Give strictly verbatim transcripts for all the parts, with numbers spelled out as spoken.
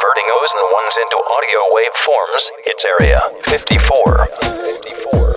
converting O's and ones into audio wave forms. It's Area fifty-four. fifty-four.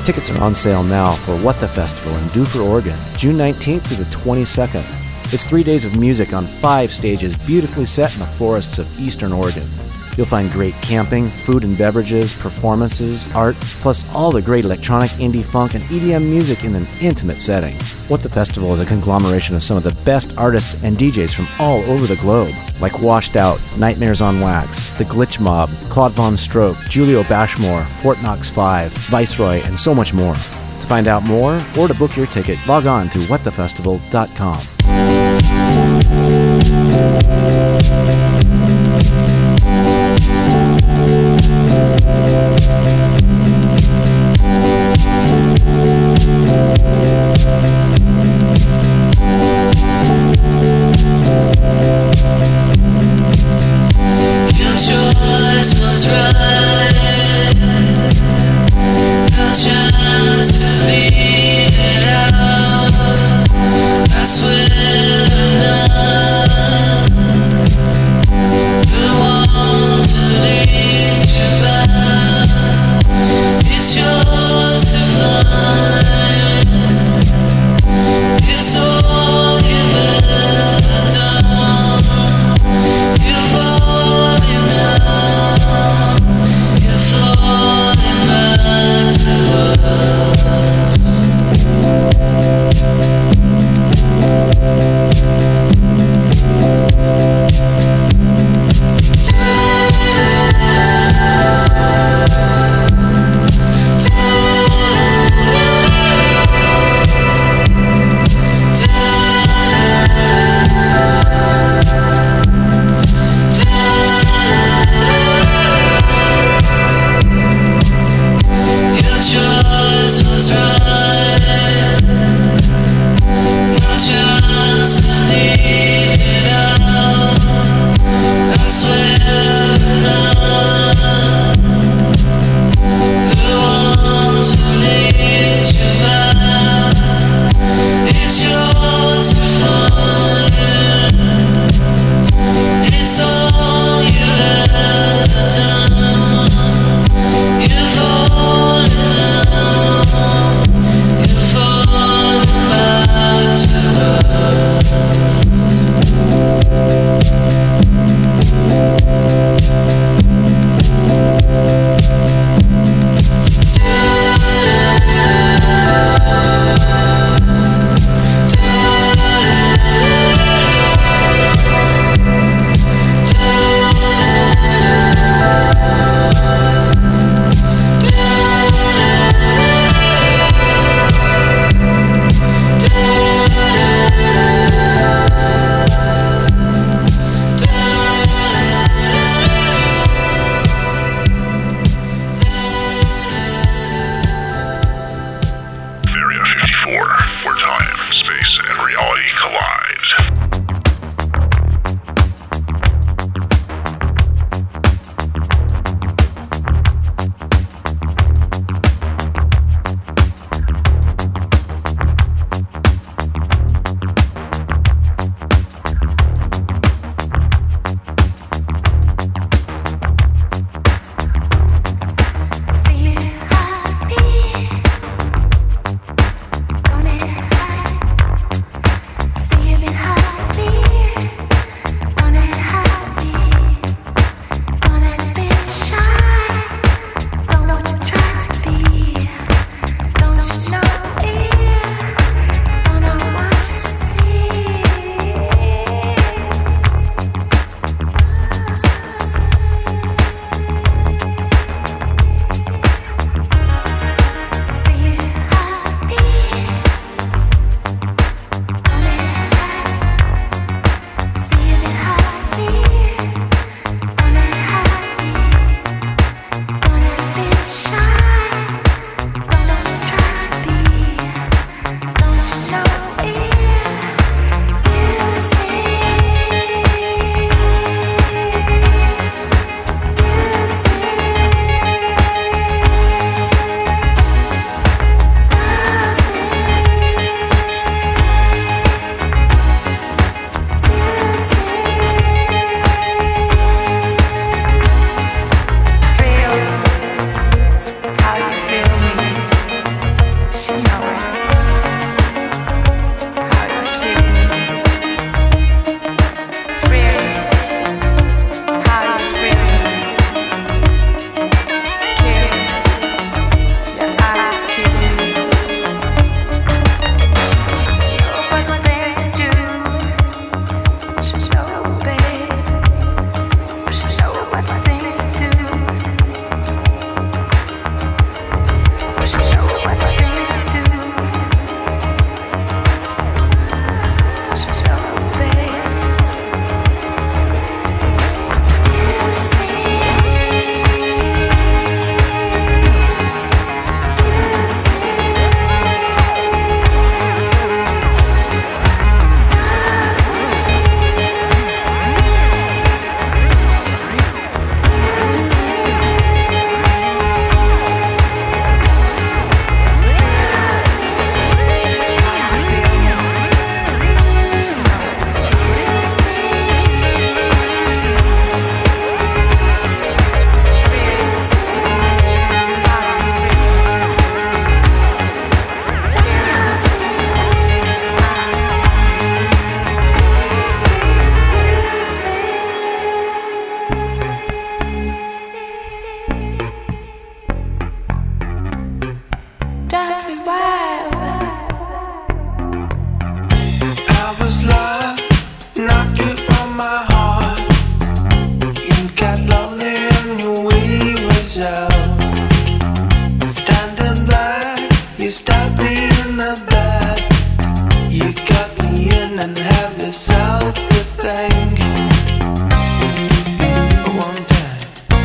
Tickets are on sale now for What the Festival in Duffer, Oregon, June nineteenth through the twenty-second. It's three days of music on five stages beautifully set in the forests of eastern Oregon. You'll find great camping, food and beverages, performances, art, plus all the great electronic, indie funk, and E D M music in an intimate setting. What the Festival is a conglomeration of some of the best artists and D Js from all over the globe, like Washed Out, Nightmares on Wax, The Glitch Mob, Claude Von Stroke, Julio Bashmore, Fort Knox five, Viceroy, and so much more. To find out more or to book your ticket, log on to what the festival dot com. Your choice was right. No chance to beat it out. I swear I'm not the one to lead you back. yourself to think one time.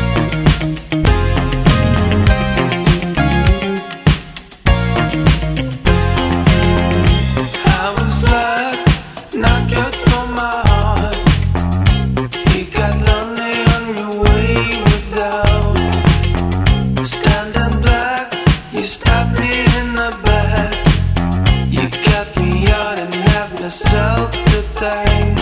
I was like, not good for my heart. You got lonely on your way without standing black. You stabbed me in the back. You got me out and have myself to thank.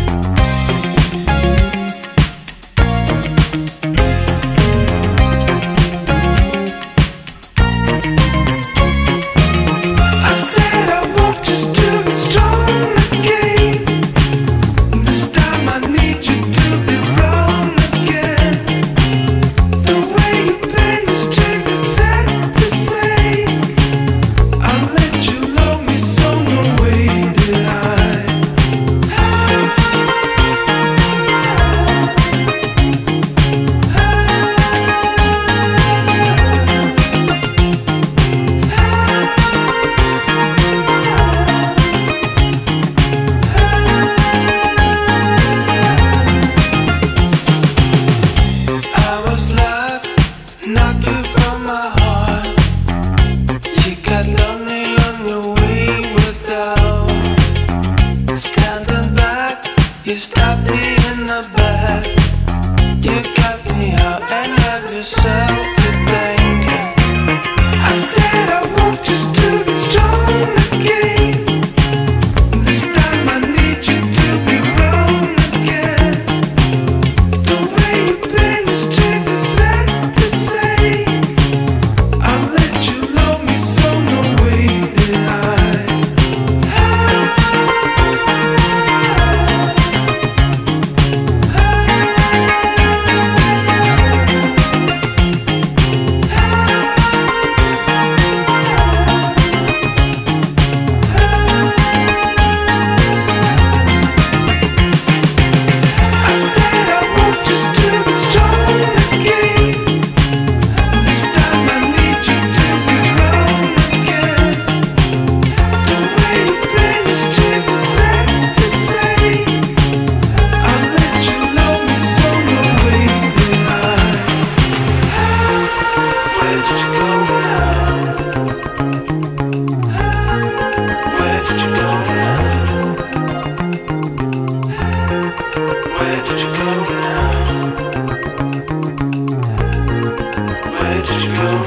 I said I want just to get strong again. This time I need you to be wrong again. The way you play the strings is sad to say. I'll let you love me so no way behind. I was like, knock you from my heart. You got lonely on your way without standing back. You stabbed me in the back. You got me out and have yourself to thank. I said I want just to get strong again. This time I need you to be wrong again. The way you play the strings is sad to say. I'll let you love me so no way behind. I said I want just to get strong again. This time I need you to be wrong again. The way you play the strings is sad to say. I'll let you love me so no way behind. Where did you go now? Where did you go now? Where did you go now? Where did you go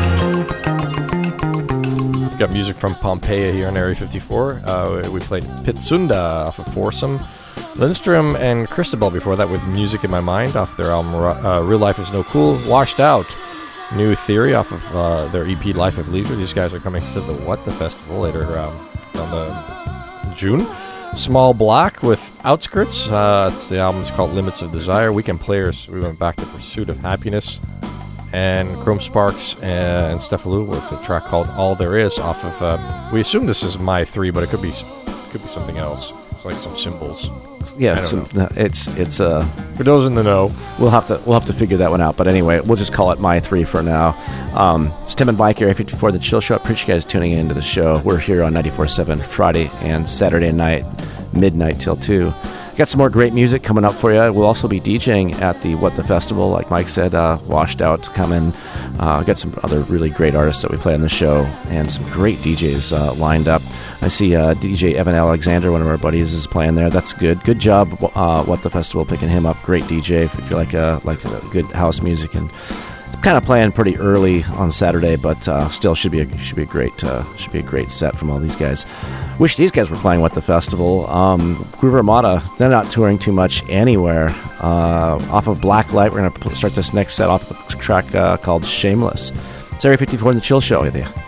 now? Got music from Pompeia here on Area fifty-four. Uh, we played Pitsunda off of Foursome. Lindstrom and Cristobal before that with Music in My Mind off their album uh, Real Life Is No Cool. Washed Out. New Theory off of uh, their E P Life of Leisure. These guys are coming to the What The Festival later um, on the June. Small Black with Outskirts. Uh, it's the album's called Limits of Desire. Weekend Players. We went back to Pursuit of Happiness. And Chrome Sparks and Stephalou with a track called All There Is off of. Uh, we assume this is My Three, but it could be could be something else. It's like some symbols. Yeah, I don't some, know. it's it's uh For those in the know, we'll have to we'll have to figure that one out. But anyway, we'll just call it My Three for now. Um, it's Tim and Mike, Area fifty-four, The Chill Show. I appreciate you guys tuning into the show. We're here on ninety-four point seven Friday and Saturday night, midnight till two. Got some more great music coming up for you. We'll also be DJing at the What The Festival, like Mike said. uh, Washed Out's coming. Uh, got some other really great artists that we play on the show, and some great D Js uh, lined up. I see uh, D J Evan Alexander, one of our buddies, is playing there. That's good. Good job, uh, What The Festival, picking him up. Great D J if you like uh, like uh, good house music, and kind of playing pretty early on Saturday, but uh, still should be a should be a great uh, should be a great set from all these guys. Wish these guys were playing What The Festival. Um, Groove Armada, they're not touring too much anywhere. Uh, off of Black Light, we're gonna start this next set off of a track uh, called Shameless. It's Area fifty-four in The Chill Show with you.